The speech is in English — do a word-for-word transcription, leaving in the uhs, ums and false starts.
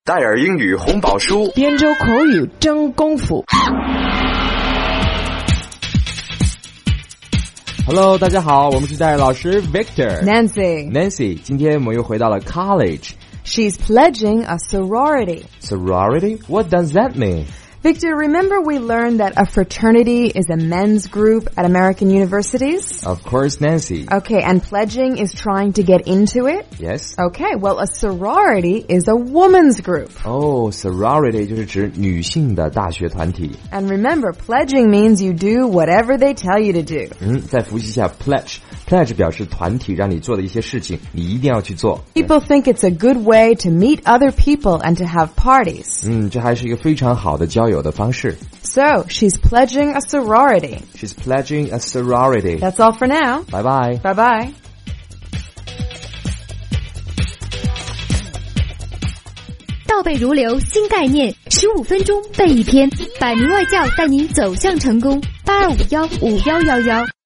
戴尔英语红宝书， 边州口语真功夫。 Hello， 大家好，我们是戴尔老师 Victor Nancy Nancy， 今天我们又回到了 college。She's pledging a sorority. Sorority? What does that mean? Victor, remember we learned that a fraternity is a men's group at American universities? Of course, Nancy. Okay, and pledging is trying to get into it? Yes. Okay, well, a sorority is a woman's group. Oh, sorority 就是指女性的大学团体。 And remember, pledging means you do whatever they tell you to do. 嗯，再复习一下 pledge。Pledge 表示团体让你做的一些事情，你一定要去做。 People think it's a good way to meet other people and to have parties. 嗯，这还是一个非常好的交友的方式。 So, she's pledging a sorority. She's pledging a sorority. That's all for now. Bye-bye. Bye-bye. 倒背如流新概念，十五分钟背一篇，百名外教带你走向成功。八二五幺五幺幺幺。